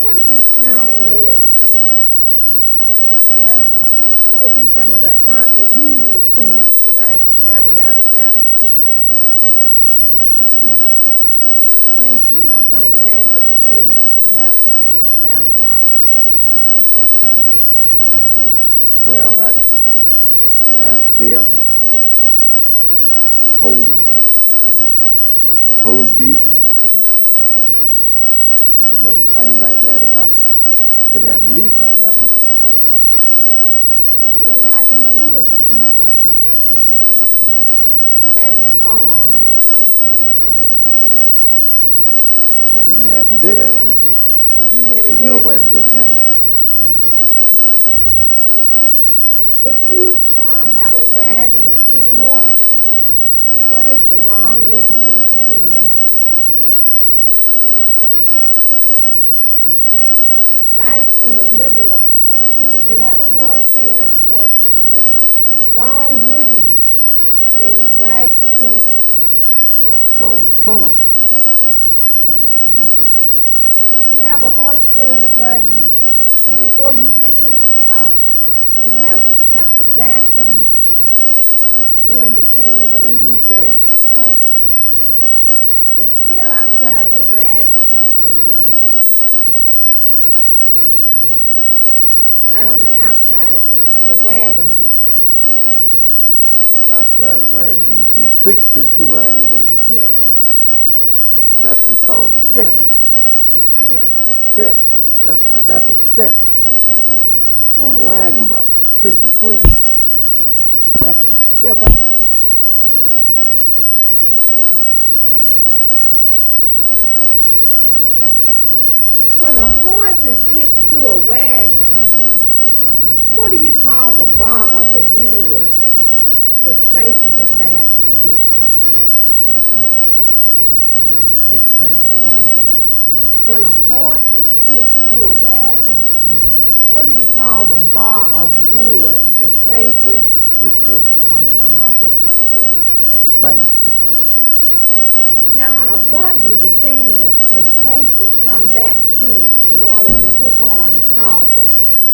What do you pound nails with? Hammer. What would be some of the usual tools you might have around the house? The two. Name, some of the names of the tools that you have, around the house. And do you count? Well, I have shovel, hoe digger, things like that. If I could have a need, I'd have one. More than likely you would have had, when you had your farm. That's right. You had everything. If I didn't have them there, there's nowhere to go get them. If you have a wagon and 2 horses, what is the long wooden piece between the horses? Right in the middle of the horse, too. You have a horse here and a horse here, and there's a long wooden thing right between. That's called a tongue. You have a horse pulling a buggy, and before you hitch him up, you have to back him in between the shafts. But still outside of a wagon wheel, right on the outside of the wagon wheel. Outside the wagon wheel, between twixt the 2 wagon wheels? Yeah. That's what's called a step. The step. Step. That's a step. On a wagon body. Twist and tweak. That's the step out. When a horse is hitched to a wagon, what do you call the bar of the wood the traces are fastened to? Explain that one more time. When a horse is hitched to a wagon, what do you call the bar of wood the traces Hooked up. hooked up to? That's thanks for that. Now on a buggy, the thing that the traces come back to in order to hook on is called the...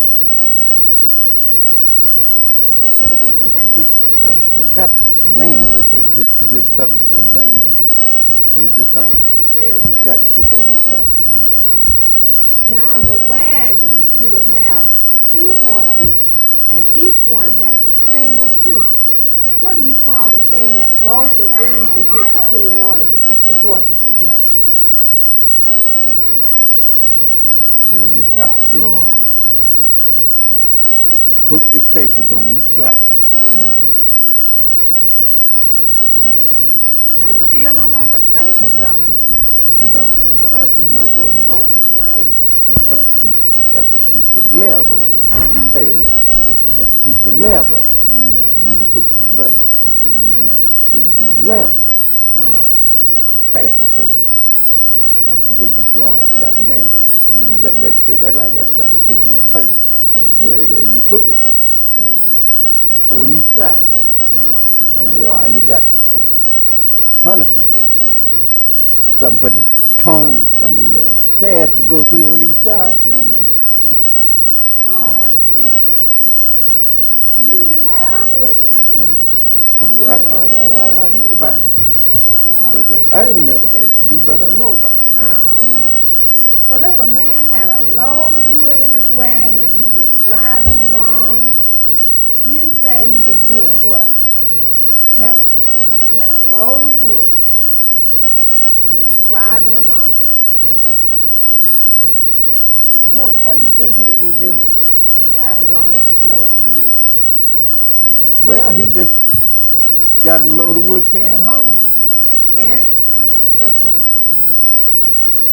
Would it be the same? I forgot the name of it, but it's this something the same as the thing. Very It's got similar. the hook on each side. Now on the wagon, you would have 2 horses, and each one has a single tree. What do you call the thing that both of these are hitched to in order to keep the horses together? Well, you have to hook the traces on each side. I still don't know what traces are. You don't, but I do know what I'm talking What's about. a trace? That's a piece of leather on the tail. That's a piece of leather when you hook to the button. So you be leather. Oh. Fastened to it. I forget this long, I forgot the name of it. Except that twist, I like that thing to be on that button. Where you hook it on each side. Oh, And they got harnesses. Something for the shaft to go through on each side. See? Oh, I see. You knew how to operate that, didn't you? Oh, I know about it. But I ain't never had to do, but I know about it. Well, if a man had a load of wood in his wagon and he was driving along, you say he was doing what? He had a load of wood and he was driving along. What do you think he would be doing, driving along with this load of wood? Well, he just got a load of wood carrying home. Carrying something. That's right.